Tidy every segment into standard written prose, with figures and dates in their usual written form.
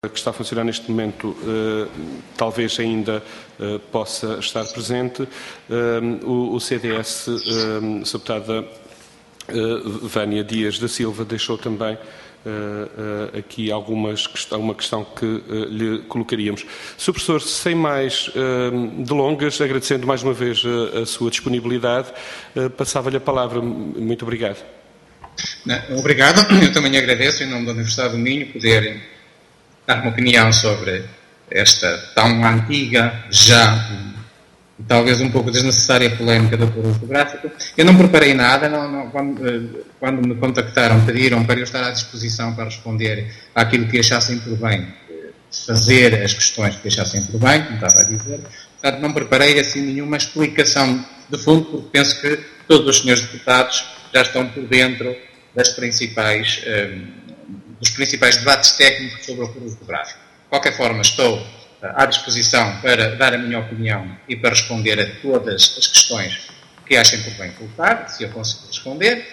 que está a funcionar neste momento talvez ainda possa estar presente. O CDS, deputada Vânia Dias da Silva, deixou também aqui uma questão que lhe colocaríamos. Sr. Professor, sem mais delongas, agradecendo mais uma vez a sua disponibilidade, passava-lhe a palavra. Muito obrigado. Obrigado. Eu também agradeço, em nome da Universidade do Minho, poder dar uma opinião sobre esta tão antiga, já talvez um pouco desnecessária polémica do acordo ortográfico. Eu não preparei nada, quando me contactaram, pediram para eu estar à disposição para responder àquilo que achassem por bem, fazer as questões que achassem por bem, como estava a dizer. Portanto, não preparei assim nenhuma explicação de fundo, porque penso que todos os senhores deputados já estão por dentro dos principais debates técnicos sobre o acordo ortográfico. De qualquer forma, estou à disposição para dar a minha opinião e para responder a todas as questões que achem por bem colocar, se eu conseguir responder.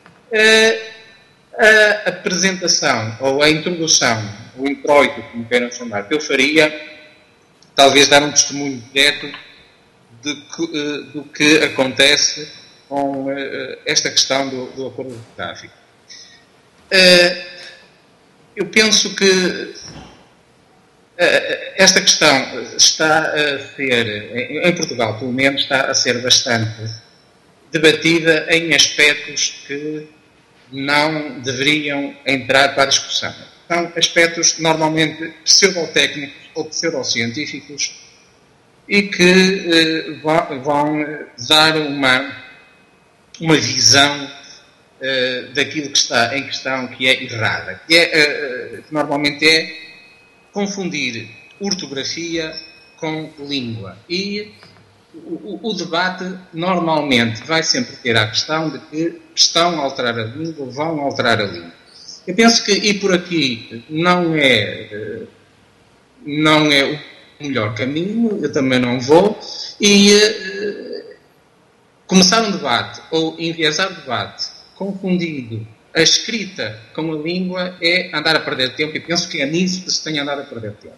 A apresentação, ou a introdução, o introito, como queiram chamar, que eu faria, talvez dar um testemunho direto do que acontece com esta questão do acordo ortográfico. Eu penso que esta questão está a ser, em Portugal pelo menos, está a ser bastante debatida em aspectos que não deveriam entrar para a discussão. São aspectos normalmente pseudotécnicos ou pseudocientíficos e que vão dar uma visão daquilo que está em questão, que é errada, que normalmente é confundir ortografia com língua. E o debate normalmente vai sempre ter a questão de que estão a alterar a língua ou vão alterar a língua. Eu penso que ir por aqui não é o melhor caminho, eu também não vou, e começar um debate ou enviesar o debate confundindo a escrita com a língua é andar a perder tempo, e penso que é nisso que se tem andado a perder tempo.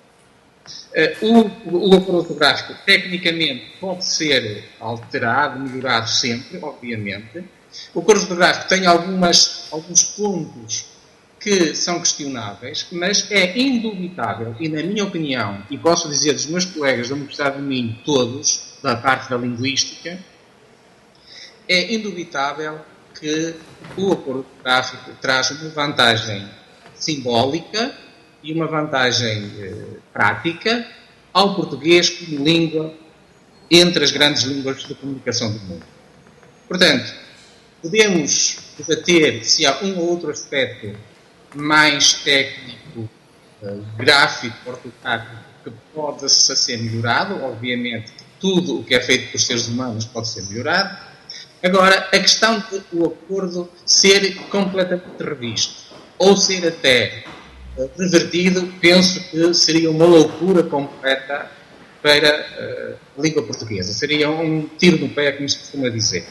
O acordo ortográfico, tecnicamente, pode ser alterado, melhorado sempre, obviamente. O acordo ortográfico tem alguns pontos que são questionáveis, mas é indubitável, e na minha opinião, e posso dizer dos meus colegas da Universidade do Minho, todos, da parte da linguística, é indubitável que o acordo ortográfico traz uma vantagem simbólica e uma vantagem prática ao português como língua entre as grandes línguas de comunicação do mundo. Portanto, podemos debater se há um ou outro aspecto mais técnico, gráfico, ortográfico, que pode ser melhorado. Obviamente, tudo o que é feito por seres humanos pode ser melhorado. Agora, a questão de o acordo ser completamente revisto ou ser até revertido, penso que seria uma loucura completa para a língua portuguesa. Seria um tiro no pé, como se costuma dizer.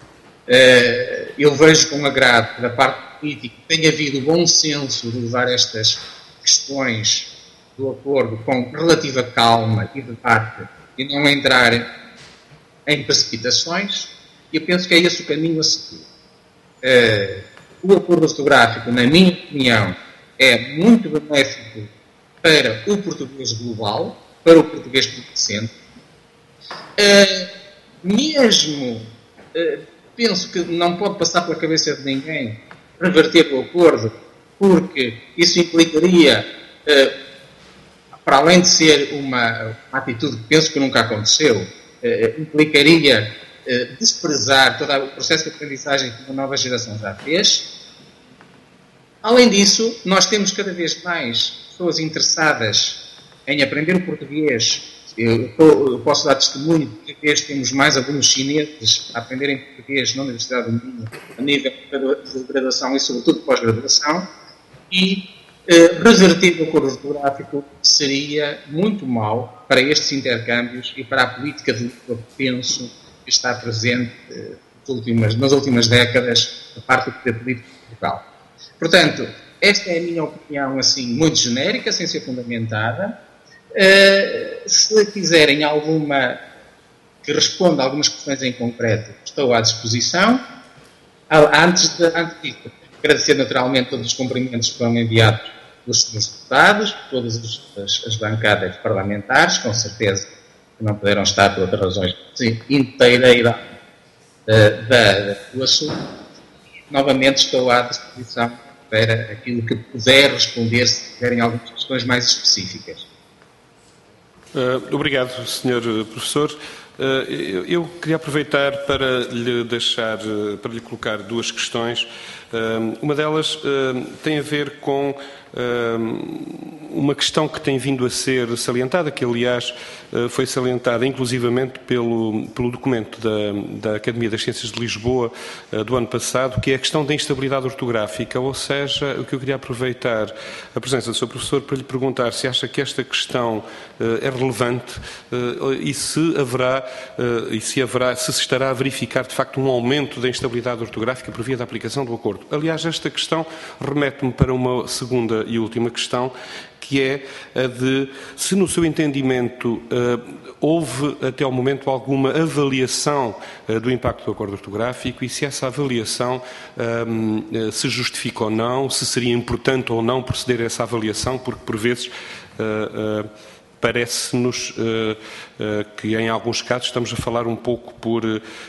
Eu vejo com agrado da parte política que tem havido bom senso de levar estas questões do acordo com relativa calma e debate e não entrar em precipitações. Eu penso que é esse o caminho a seguir. O acordo ortográfico, na minha opinião, é muito benéfico para o português global, para o português político. Penso que não pode passar pela cabeça de ninguém reverter o acordo, porque isso implicaria, para além de ser uma atitude que penso que nunca aconteceu, implicaria desprezar todo o processo de aprendizagem que uma nova geração já fez. Além disso, nós temos cada vez mais pessoas interessadas em aprender o português. Eu posso dar testemunho de que cada vez temos mais alunos chineses a aprenderem português na Universidade do Minho, a nível de graduação e, sobretudo, pós-graduação. E reverter o acordo ortográfico seria muito mau para estes intercâmbios e para a política de língua, penso, que está presente nas últimas décadas da parte do poder político de Portugal. Portanto, esta é a minha opinião, assim, muito genérica, sem ser fundamentada. Se quiserem alguma que responda a algumas questões em concreto, estou à disposição. Antes disso, agradecer naturalmente todos os cumprimentos que foram enviados pelos senhores deputados, todas as bancadas parlamentares, com certeza que não puderam estar por outras razões, sim, inteireira do assunto. Novamente estou à disposição para aquilo que puder responder, se tiverem algumas questões mais específicas. Obrigado, Sr. Professor. Eu queria aproveitar para lhe colocar duas questões. Uma delas tem a ver com uma questão que tem vindo a ser salientada, que aliás foi salientada inclusivamente pelo documento da Academia das Ciências de Lisboa do ano passado, que é a questão da instabilidade ortográfica, ou seja, o que eu queria aproveitar a presença do Sr. Professor para lhe perguntar se acha que esta questão é relevante e se se estará a verificar de facto um aumento da instabilidade ortográfica por via da aplicação do acordo. Aliás, esta questão remete-me para uma segunda e última questão, que é a de se, no seu entendimento, houve até ao momento alguma avaliação do impacto do acordo ortográfico e se essa avaliação se justifica ou não, se seria importante ou não proceder a essa avaliação, porque por vezes parece-nos que em alguns casos estamos a falar um pouco por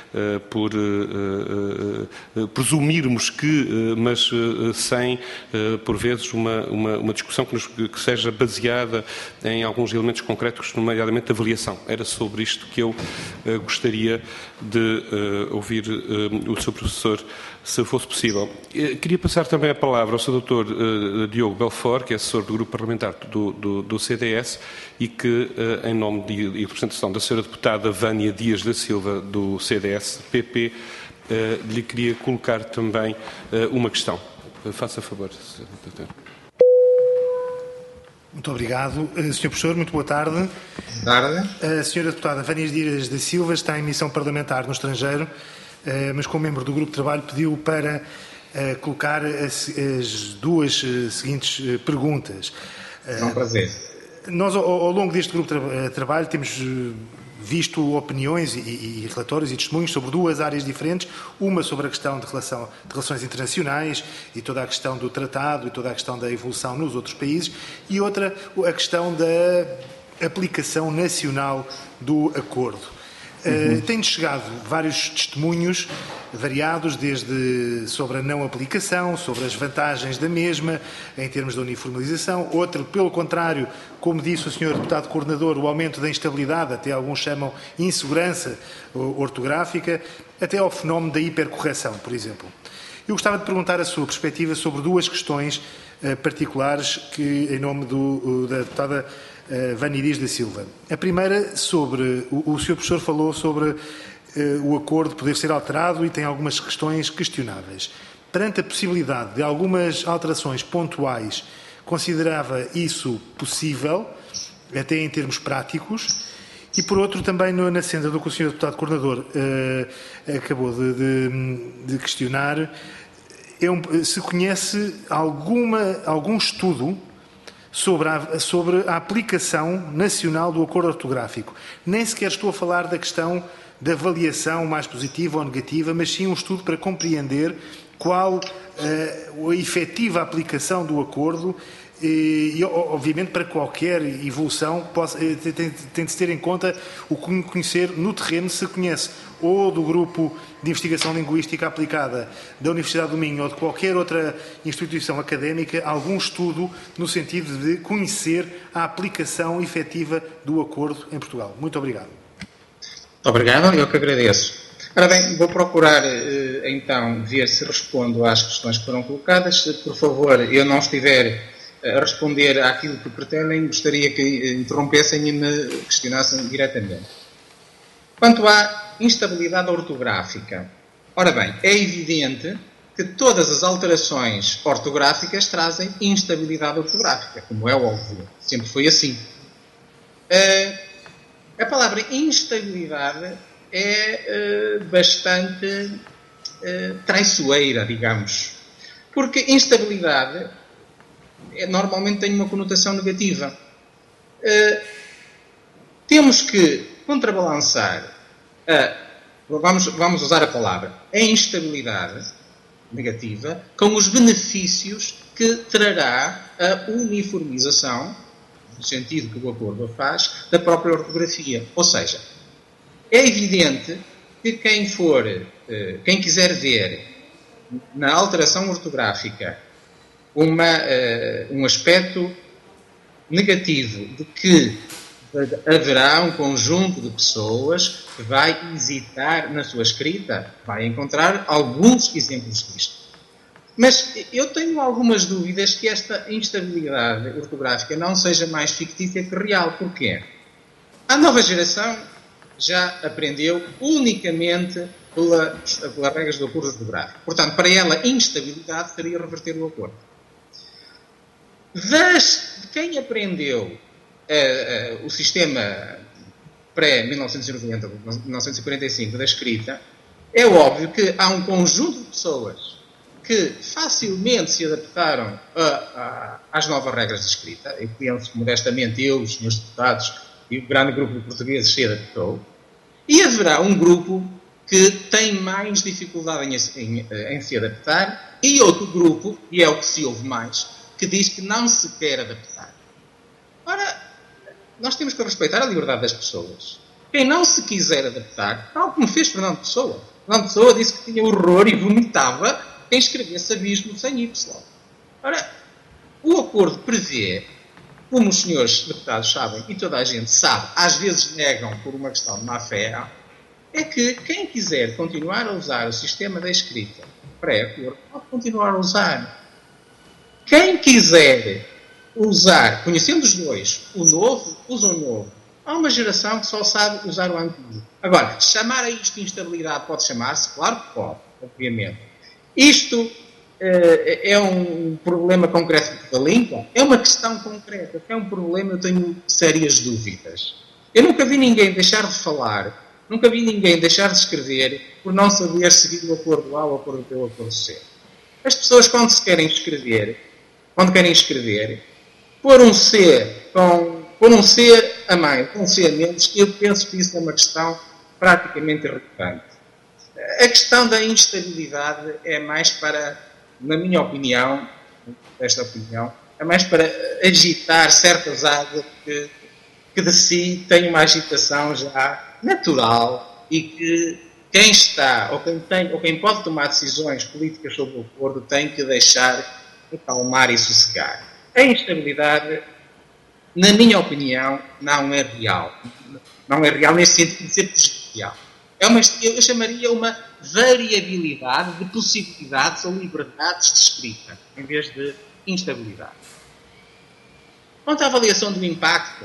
presumirmos que, mas sem, por vezes, uma discussão que seja baseada em alguns elementos concretos, nomeadamente avaliação. Era sobre isto que eu gostaria de ouvir o Sr. Professor, se fosse possível. Queria passar também a palavra ao Sr. Dr. Diogo Belfort, que é assessor do Grupo Parlamentar do CDS e que, em nome e representação da Sra. Deputada Vânia Dias da Silva, do CDS-PP, lhe queria colocar também uma questão. Faça favor, Sr. Deputado. Muito obrigado. Sr. Professor, muito boa tarde. Boa tarde. A Sra. Deputada Vânia Dias da Silva está em missão parlamentar no estrangeiro, mas como membro do Grupo de Trabalho pediu para colocar as duas seguintes perguntas. É um prazer. Nós, ao longo deste grupo de trabalho, temos visto opiniões e relatórios e testemunhos sobre duas áreas diferentes. Uma sobre a questão de relações internacionais e toda a questão do tratado e toda a questão da evolução nos outros países. E outra, a questão da aplicação nacional do acordo. Têm chegado vários testemunhos variados, desde sobre a não aplicação, sobre as vantagens da mesma, em termos de uniformização. Outro, pelo contrário, como disse o Sr. Deputado Coordenador, o aumento da instabilidade, até alguns chamam insegurança ortográfica, até ao fenómeno da hipercorreção, por exemplo. Eu gostava de perguntar a sua perspectiva sobre duas questões particulares que, em nome da deputada Vânia Dias da Silva. A primeira, sobre o Sr. Professor falou sobre o acordo poder ser alterado e tem algumas questões questionáveis. Perante a possibilidade de algumas alterações pontuais, considerava isso possível, até em termos práticos, e por outro também na senda do que o Sr. Deputado Coordenador acabou de questionar, se conhece algum estudo sobre a aplicação nacional do acordo ortográfico. Nem sequer estou a falar da questão da avaliação mais positiva ou negativa, mas sim um estudo para compreender qual a efetiva aplicação do acordo e, obviamente, para qualquer evolução tem de se ter em conta o conhecer no terreno, se conhece ou do Grupo de Investigação Linguística Aplicada da Universidade do Minho ou de qualquer outra instituição académica, algum estudo no sentido de conhecer a aplicação efetiva do acordo em Portugal. Muito obrigado. Obrigado, eu que agradeço. Ora bem, vou procurar então ver se respondo às questões que foram colocadas. Se, por favor, eu não estiver a responder àquilo que pretendem, gostaria que interrompessem e me questionassem diretamente. Quanto à instabilidade ortográfica, ora bem, é evidente que todas as alterações ortográficas trazem instabilidade ortográfica, como é óbvio, sempre foi assim. A palavra instabilidade é bastante traiçoeira, digamos, porque instabilidade normalmente tem uma conotação negativa. Temos que contrabalançar, vamos usar a palavra, a instabilidade negativa com os benefícios que trará a uniformização, no sentido que o acordo faz, da própria ortografia. Ou seja, é evidente que quem quiser ver na alteração ortográfica um aspecto negativo de que haverá um conjunto de pessoas que vai hesitar na sua escrita, vai encontrar alguns exemplos disto. Mas eu tenho algumas dúvidas que esta instabilidade ortográfica não seja mais fictícia que real. Porquê? A nova geração já aprendeu unicamente pelas regras do acordo ortográfico. Portanto, para ela, instabilidade seria reverter o acordo. De quem aprendeu o sistema pré-1990, 1945 da escrita, é óbvio que há um conjunto de pessoas que facilmente se adaptaram às novas regras de escrita. Eu penso que, modestamente, os senhores deputados e o grande grupo de portugueses se adaptou. E haverá um grupo que tem mais dificuldade em se adaptar e outro grupo, e é o que se ouve mais, que diz que não se quer adaptar. Ora, nós temos que respeitar a liberdade das pessoas. Quem não se quiser adaptar, tal como fez Fernando Pessoa. Fernando Pessoa disse que tinha horror e vomitava quem escrevesse abismo sem Y. Ora, o acordo prevê, como os senhores deputados sabem, e toda a gente sabe, às vezes negam por uma questão de má-fé, é que quem quiser continuar a usar o sistema da escrita pré-acordo pode continuar a usar. Quem quiser usar, conhecendo os dois, o novo, usa o novo. Há uma geração que só sabe usar o antigo. Agora, chamar a isto instabilidade pode chamar-se? Claro que pode, obviamente. Isto é um problema concreto da língua? É uma questão concreta. É um problema, eu tenho sérias dúvidas. Eu nunca vi ninguém deixar de falar, nunca vi ninguém deixar de escrever por não saber seguir o acordo A ou o acordo B ou o acordo C. As pessoas, quando querem escrever, pôr um C a mais, um C a menos, eu penso que isso é uma questão praticamente irrelevante. A questão da instabilidade é mais para, na minha opinião, é mais para agitar certas águas que de si têm uma agitação já natural e que quem está, ou quem pode tomar decisões políticas sobre o acordo, tem que deixar acalmar e sossegar. A instabilidade, na minha opinião, não é real. Não é real nesse sentido de ser prejudicial. Eu chamaria uma variabilidade de possibilidades ou liberdades de escrita, em vez de instabilidade. Quanto à avaliação do impacto,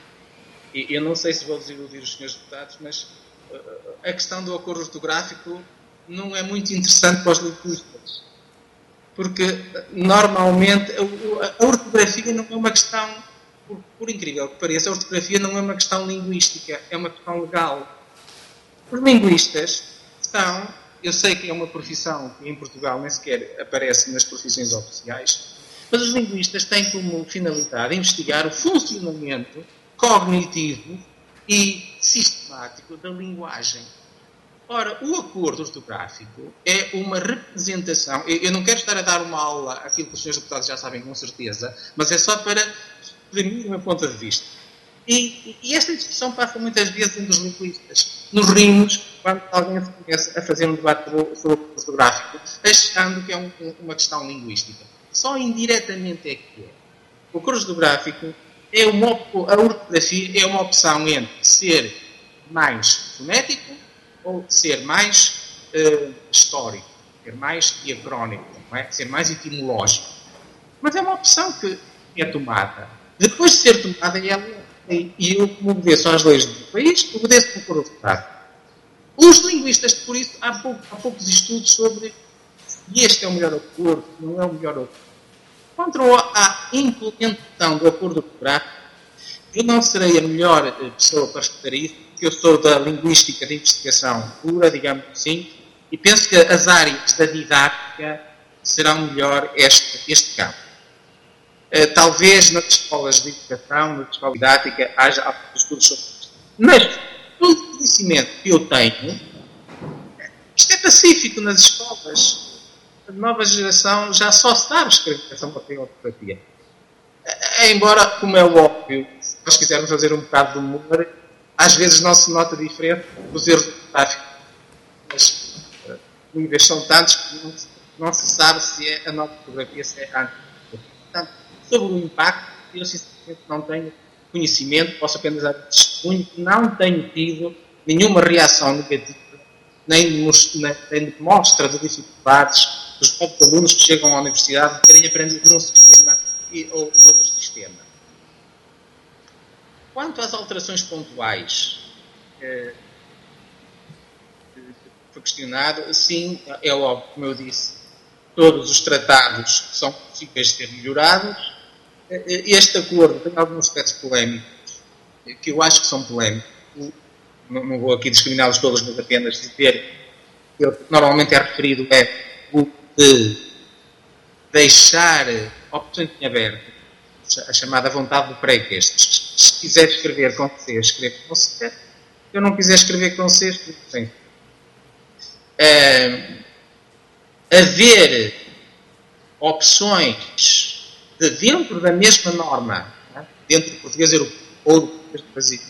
eu não sei se vou desiludir os senhores deputados, mas a questão do acordo ortográfico não é muito interessante para os linguistas. Porque, normalmente, a ortografia não é uma questão, por incrível que pareça, a ortografia não é uma questão linguística, é uma questão legal. Os linguistas eu sei que é uma profissão que em Portugal nem sequer aparece nas profissões oficiais, mas os linguistas têm como finalidade investigar o funcionamento cognitivo e sistemático da linguagem. Ora, o acordo ortográfico é uma representação. Eu não quero estar a dar uma aula, aquilo que os senhores deputados já sabem com certeza, mas é só para exprimir o meu ponto de vista. E esta discussão passa muitas vezes entre os linguistas. Nos rimos, quando alguém se começa a fazer um debate sobre o acordo ortográfico, achando que é uma questão linguística. Só indiretamente é que é. O acordo ortográfico a ortografia é uma opção entre ser mais fonético ou ser mais histórico, ser mais diacrónico, não é? Ser mais etimológico. Mas é uma opção que é tomada. Depois de ser tomada, e eu, como obedeço às leis do país, obedeço ao acordo ortográfico. Os linguistas, por isso, há poucos estudos sobre se este é o melhor acordo, não é o melhor acordo. Quanto à implementação do acordo ortográfico, eu não serei a melhor pessoa para responder isso, porque eu sou da linguística de investigação pura, digamos assim, e penso que as áreas da didática serão melhor este campo. Talvez nas escolas de educação, na escola didática, haja estudos sobre isto. Mas todo o conhecimento que eu tenho, isto é pacífico nas escolas. A nova geração já só sabe escrever essa ortografia. Embora, como é óbvio, se nós quisermos fazer um bocado de humor, às vezes não se nota diferente dos erros ortográficos. Mas os níveis são tantos que não se sabe se é a nova ortografia, se é a antiga. Portanto, sobre o impacto, eu sinceramente não tenho conhecimento, posso apenas dar testemunho, não tenho tido nenhuma reação negativa, nem mostra de dificuldades dos próprios alunos que chegam à universidade de terem aprendido num sistema ou noutro sistema. Quanto às alterações pontuais, foi questionado, sim, é óbvio, como eu disse, todos os tratados são possíveis de ser melhorados. Este acordo tem alguns aspectos polémicos, que eu acho que são polémicos. Não vou aqui discriminá-los todos, mas apenas dizer que normalmente é referido o de deixar opções em aberto, a chamada vontade do pré-texto. Se quiser escrever com C, escreve com C. Se eu não quiser escrever com C, escreve com C. Haver opções de dentro da mesma norma, dentro do português europeu ou do português do Brasil,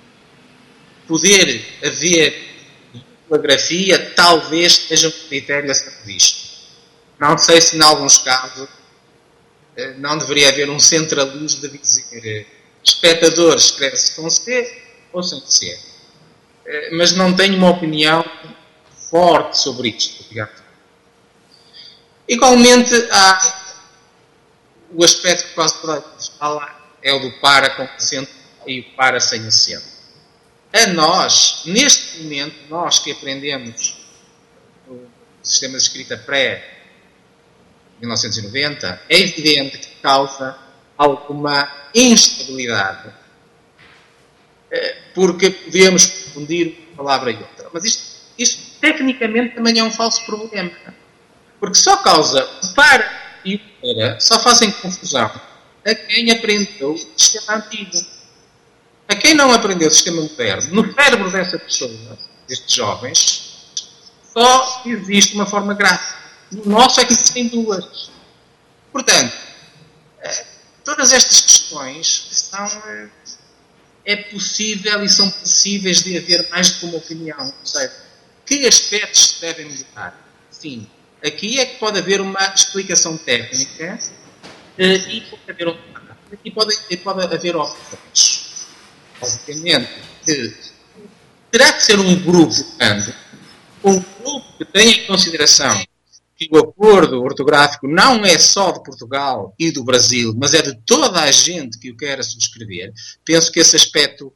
poder haver ortografia, talvez seja um critério a ser visto. Não sei se, em alguns casos, não deveria haver um centralismo de dizer espectador escreve-se com C ou sem C. Mas não tenho uma opinião forte sobre isto, digamos. Igualmente, há o aspecto que quase toda a gente fala, é o do para com acento e o para sem acento. A nós, neste momento, nós que aprendemos o sistema de escrita pré-1990, é evidente que causa alguma instabilidade, porque podemos confundir uma palavra e outra. Mas isto tecnicamente também é um falso problema, porque só causa o para e o para, só fazem confusão a quem aprendeu o sistema antigo. A quem não aprendeu o sistema moderno, no cérebro dessa pessoa, destes jovens, só existe uma forma gráfica. No nosso é que existem duas. Portanto, todas estas questões é possível e são possíveis de haver mais de uma opinião. Ou seja, que aspectos se devem melhorar? Sim, aqui é que pode haver uma explicação técnica e pode haver opções. Obviamente que terá que ser um grupo grande, um grupo que tenha em consideração que o acordo ortográfico não é só de Portugal e do Brasil, mas é de toda a gente que o queira subscrever. Penso que esse aspecto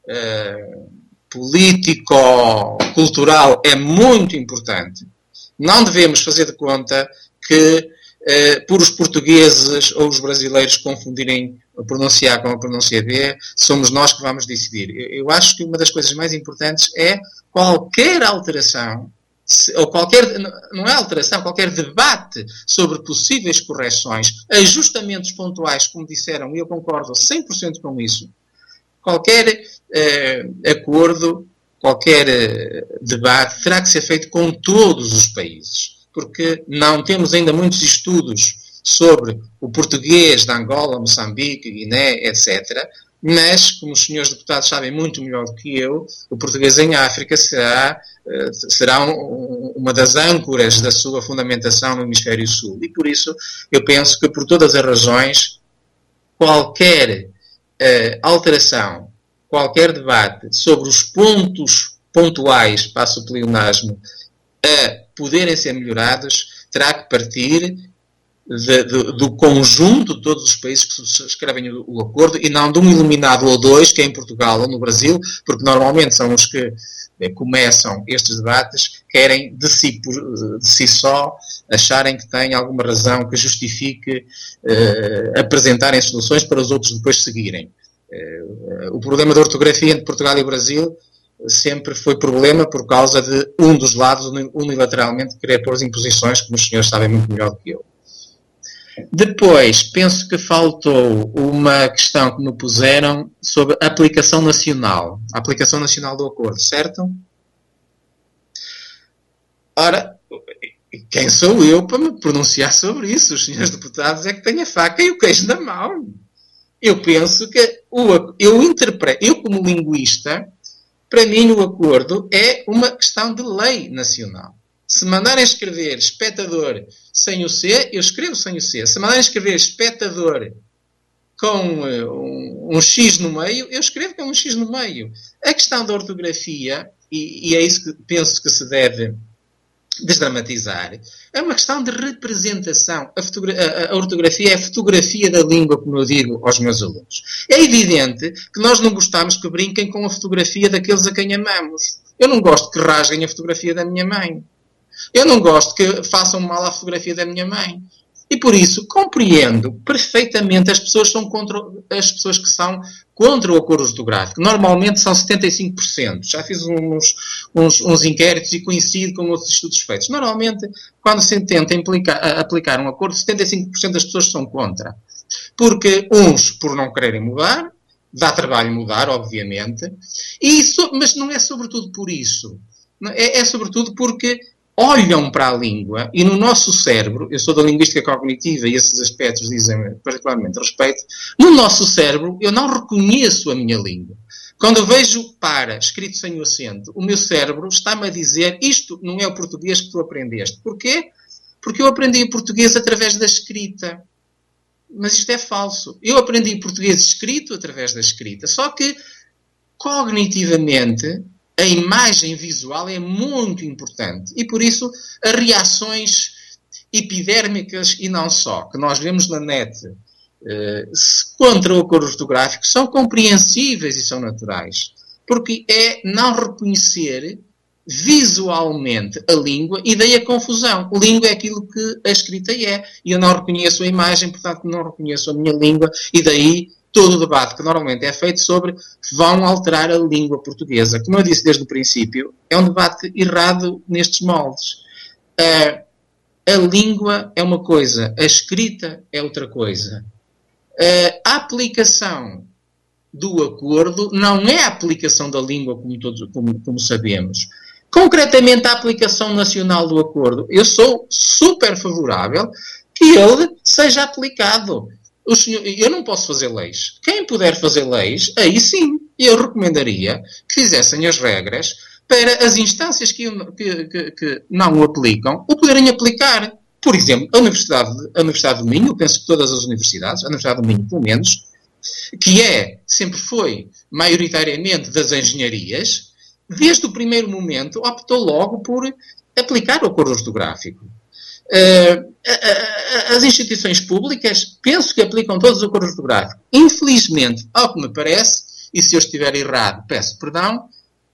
político-cultural é muito importante. Não devemos fazer de conta que por os portugueses ou os brasileiros confundirem a pronúncia A com a pronúncia B, somos nós que vamos decidir. Eu acho que uma das coisas mais importantes é qualquer alteração, ou não é alteração, qualquer debate sobre possíveis correções, ajustamentos pontuais, como disseram, e eu concordo 100% com isso. Qualquer acordo, qualquer debate terá que ser feito com todos os países, porque não temos ainda muitos estudos sobre o português de Angola, Moçambique, Guiné, etc. Mas, como os senhores deputados sabem muito melhor do que eu, o português em África será uma das âncoras da sua fundamentação no Hemisfério Sul. E por isso eu penso que, por todas as razões, qualquer alteração, qualquer debate sobre os pontos pontuais, passo o pleonasmo, a poderem ser melhorados, terá que partir do conjunto de todos os países que subscrevem o acordo e não de um iluminado ou dois, que é em Portugal ou no Brasil, porque normalmente são os que começam estes debates, querem de si só acharem que têm alguma razão que justifique apresentarem soluções para os outros depois seguirem. O problema da ortografia entre Portugal e o Brasil sempre foi problema por causa de um dos lados unilateralmente querer pôr as imposições, como os senhores sabem muito melhor do que eu. Depois, penso que faltou uma questão que me puseram sobre a aplicação nacional. A aplicação nacional do acordo, certo? Ora, quem sou eu para me pronunciar sobre isso? Os senhores deputados é que têm a faca e o queijo na mão. Eu penso que eu como linguista, para mim o acordo é uma questão de lei nacional. Se mandarem escrever espectador sem o C, eu escrevo sem o C. Se mandarem escrever espectador com um X no meio, eu escrevo com um X no meio. A questão da ortografia, e é isso que penso que se deve desdramatizar, é uma questão de representação. A ortografia é a fotografia da língua, como eu digo aos meus alunos. É evidente que nós não gostamos que brinquem com a fotografia daqueles a quem amamos. Eu não gosto que rasguem a fotografia da minha mãe. Eu não gosto que façam mal à fotografia da minha mãe. E por isso compreendo perfeitamente as pessoas que são contra o acordo ortográfico. Normalmente são 75%. Já fiz uns inquéritos e coincido com outros estudos feitos. Normalmente, quando se tenta aplicar um acordo, 75% das pessoas são contra. Porque uns por não quererem mudar, dá trabalho mudar, obviamente, mas não é sobretudo por isso. É sobretudo porque olham para a língua e no nosso cérebro, eu sou da linguística cognitiva e esses aspectos dizem particularmente respeito, no nosso cérebro eu não reconheço a minha língua. Quando eu vejo para, escrito sem o acento, o meu cérebro está-me a dizer isto não é o português que tu aprendeste. Porquê? Porque eu aprendi o português através da escrita. Mas isto é falso. Eu aprendi português escrito através da escrita. Só que, cognitivamente, a imagem visual é muito importante. E, por isso, as reações epidérmicas e não só, que nós vemos na net contra o acordo ortográfico, são compreensíveis e são naturais. Porque é não reconhecer visualmente a língua e daí a confusão. Língua é aquilo que a escrita é. E eu não reconheço a imagem, portanto não reconheço a minha língua e daí todo o debate que normalmente é feito sobre vão alterar a língua portuguesa. Como eu disse desde o princípio, é um debate errado nestes moldes. A língua é uma coisa, a escrita é outra coisa. A aplicação do acordo não é a aplicação da língua como sabemos. Concretamente, a aplicação nacional do acordo, eu sou super favorável que ele seja aplicado. Eu não posso fazer leis. Quem puder fazer leis, aí sim, eu recomendaria que fizessem as regras para as instâncias que não o aplicam, o poderem aplicar. Por exemplo, a Universidade do Minho, eu penso que todas as universidades, a Universidade do Minho pelo menos, que sempre foi maioritariamente das engenharias, desde o primeiro momento optou logo por aplicar o acordo ortográfico. As instituições públicas, penso que aplicam todos o acordo ortográfico. Infelizmente, ao que me parece, e se eu estiver errado, peço perdão,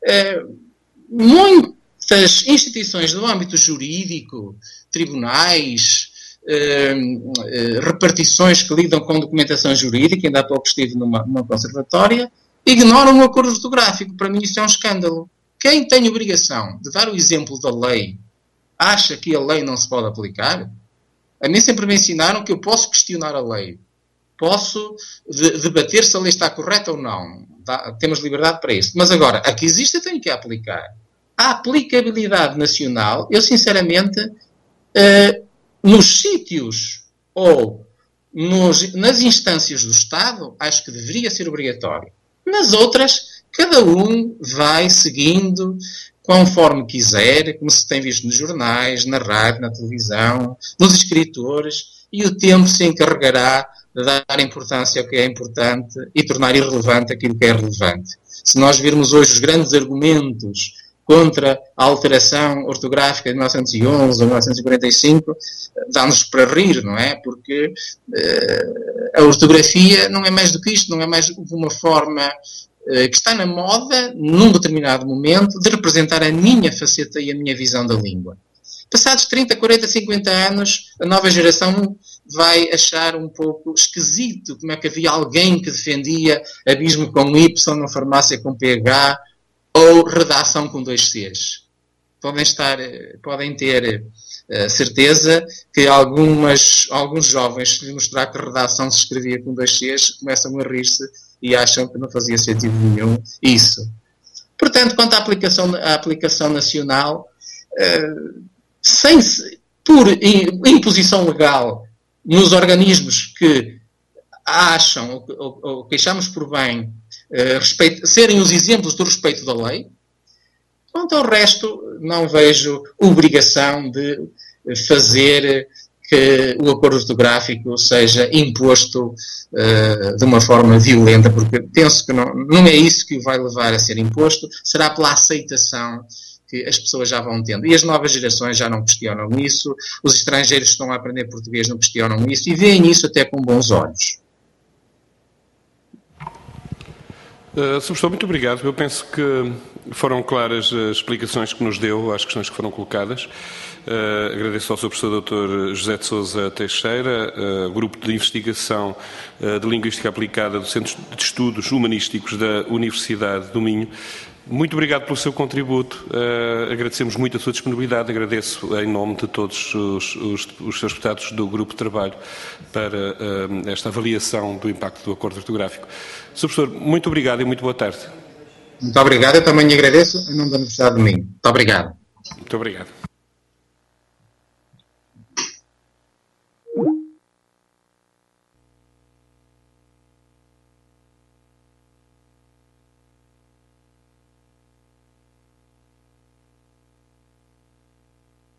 muitas instituições do âmbito jurídico, tribunais, repartições que lidam com documentação jurídica, ainda há pouco estive numa conservatória, ignoram o acordo ortográfico. Para mim isso é um escândalo. Quem tem obrigação de dar o exemplo da lei acha que a lei não se pode aplicar? A mim sempre me ensinaram que eu posso questionar a lei. Posso debater se a lei está correta ou não. Temos liberdade para isso. Mas agora, a que existe eu tenho que aplicar. A aplicabilidade nacional, eu sinceramente, nos sítios ou nas instâncias do Estado, acho que deveria ser obrigatório. Nas outras, cada um vai seguindo conforme quiser, como se tem visto nos jornais, na rádio, na televisão, nos escritores, e o tempo se encarregará de dar importância ao que é importante e tornar irrelevante aquilo que é relevante. Se nós virmos hoje os grandes argumentos contra a alteração ortográfica de 1911 ou 1945, dá-nos para rir, não é? Porque a ortografia não é mais do que isto, não é mais uma forma que está na moda, num determinado momento, de representar a minha faceta e a minha visão da língua. Passados 30, 40, 50 anos, a nova geração vai achar um pouco esquisito como é que havia alguém que defendia abismo com Y na farmácia com PH ou redação com 2 Cs. Podem ter certeza que alguns jovens, se lhe mostrar que a redação se escrevia com 2 Cs, começam a rir-se e acham que não fazia sentido nenhum isso. Portanto, quanto à aplicação nacional, por imposição legal nos organismos que acham ou que achamos por bem serem os exemplos do respeito da lei, quanto ao resto, não vejo obrigação de fazer que o acordo ortográfico seja imposto de uma forma violenta, porque penso que não é isso que o vai levar a ser imposto, será pela aceitação que as pessoas já vão tendo. E as novas gerações já não questionam isso, os estrangeiros que estão a aprender português não questionam isso e veem isso até com bons olhos. Sr. Professor, muito obrigado. Eu penso que foram claras as explicações que nos deu às questões que foram colocadas. Agradeço ao Sr. Professor Dr. José de Sousa Teixeira, Grupo de Investigação de Linguística Aplicada do Centro de Estudos Humanísticos da Universidade do Minho. Muito obrigado pelo seu contributo. Agradecemos muito a sua disponibilidade. Agradeço em nome de todos os seus deputados do Grupo de Trabalho para esta avaliação do impacto do acordo ortográfico. Sr. Professor, muito obrigado e muito boa tarde. Muito obrigado. Eu também lhe agradeço em nome da Universidade do Minho. Muito obrigado. Muito obrigado.